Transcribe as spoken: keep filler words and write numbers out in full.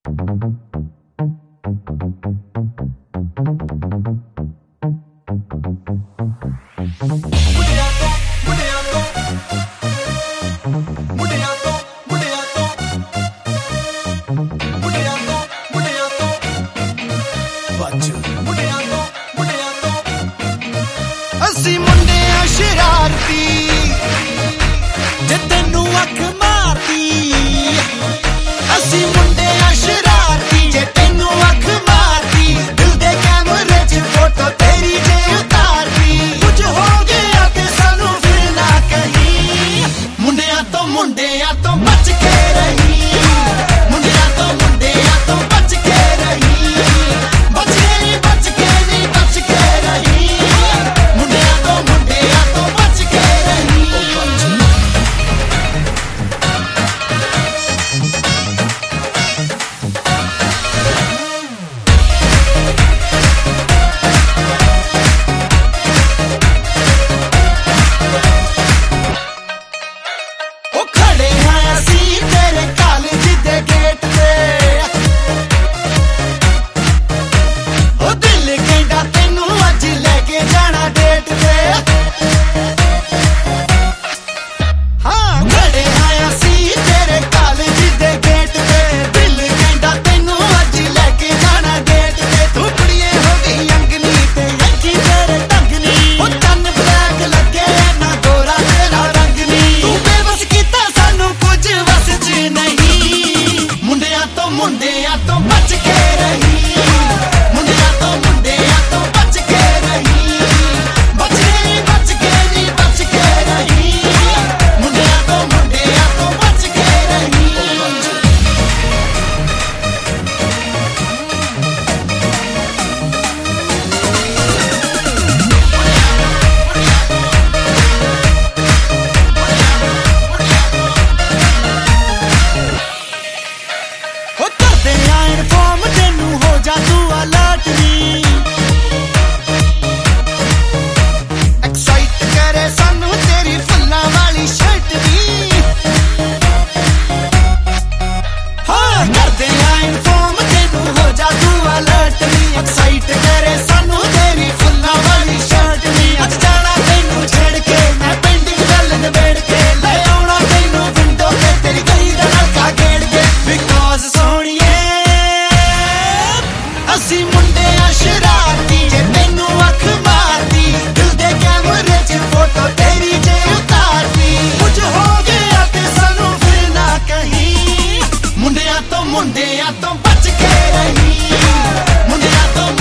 ਅਸੀਂ ਮੁੰਡੇ ਆ ਸ਼ਰਾਰਤੀ ਜੇ ਤੈਨੂੰ ਅੱਖ ਮਾਰਦੀ ਅਸੀਂ ਮੁੰਡੇ ਆ ਸ਼ਰਾਰਤੀ ਜੇ ਤੈਨੂੰ ਅੱਖ ਮਾਰਦੀ ਦਿਲ ਦੇ ਕੈਮਰੇ 'ਚ ਫੋਟੋ ਤੇਰੀ ਜੇ ਉਤਾਰਦੀ ਕੁਝ ਹੋ ਗਿਆ ਤੇ ਸਾਨੂੰ ਫਿਰ ਨਾ ਕਹੀਂ ਮੁੰਡਿਆਂ ਤੋਂ ਮੁੰਡਿਆਂ ਤੋਂ ਬਚ ਕੇ ਰਹੀ ਮੁੰਡਿਆਂ ਤੋਂ ਮੁੰਡਿਆਂ ਤੋਂ ਬਚ ਕੇ ਰਹੀ ਬਚ ਕੇ ਬਚ ਕੇ ਨਹੀਂ ਬਚ ਕੇ ਰਹੀ ਮੁੰਡਿਆਂ ਤੋਂ ਬਚ ਕੇ ਰਹੀ ਮੁੰਡਿਆਂ ਤੋਂ ਮੁੰਡਿਆਂ ਤੋਂ ਬਚ ਕੇ ਰਹੀ ਬਚ ਕੇ ਬਚ ਕੇ ਨਹੀਂ ਬਚ ਕੇ ਰਹੀ ਮੁੰਡਿਆਂ ਤੋਂ ਮੁੰਡਿਆਂ ਤੋਂ ਬਚ ਕੇ ਰਹੀ ਇਨਫੋਰਮ ਤੈਨੂੰ ਹੋ ਜਾ ਤੂੰ ਅਲਰਟ ਨੀ ਐਕਸਾਈਟ ਕਰੇ ਸਾਨੂੰ ਤੇਰੀ ਫੁੱਲਾਂ ਵਾਲੀ ਸ਼ਰਟ ਵੀ ਹਾਂ ਕਰਦੇ ਆ ਇਨਫੋਰਮ ਤੈਨੂੰ ਹੋ ਜਾ ਤੂੰ ਅਲਰਟ ਨੀ ਐਕਸਾਈਟ ਕਰੇ ਸਾਨੂੰ ਤੇਰੀ ਫੁੱਲਾਂ ਵਾਲੀ ਸ਼ਰਟ ਵੀ ਅੱਜ ਜਾਣਾ ਤੈਨੂੰ ਛੇੜ ਕੇ ਮੈਂ ਪੈਂਡਿੰਗ ਗੱਲ ਨਿਬੇੜ ਕੇ ਲੈ ਆਉਣਾ ਤੈਨੂੰ ਵਿੰਡੋ ਤੇ ਤੇਰੀ ਗਲੀ ਦਾ ਨਲਕਾ ਗੇੜ ਕੇ ਬਿਕੋਜ਼ ਸੋਹਣੀਏ ਅਸੀਂ ਮੁੰਡੇ ਆ ਸ਼ਰਾਰਤੀ ਜੇ ਤੈਨੂੰ ਅੱਖ ਮਾਰਦੀ ਦਿਲ ਦੇ ਕੈਮਰੇ 'ਚ ਫੋਟੋ ਤੇਰੀ ਜੇ ਉਤਾਰਦੀ ਕੁਝ ਹੋ ਗਿਆ ਤੇ ਸਾਨੂੰ ਫਿਰ ਨਾ ਕਹੀਂ ਮੁੰਡਿਆਂ ਤੋਂ ਮੁੰਡਿਆਂ ਤੋਂ ਬਚ ਕੇ ਰਹੀ ਮੁੰਡਿਆਂ ਤੋਂ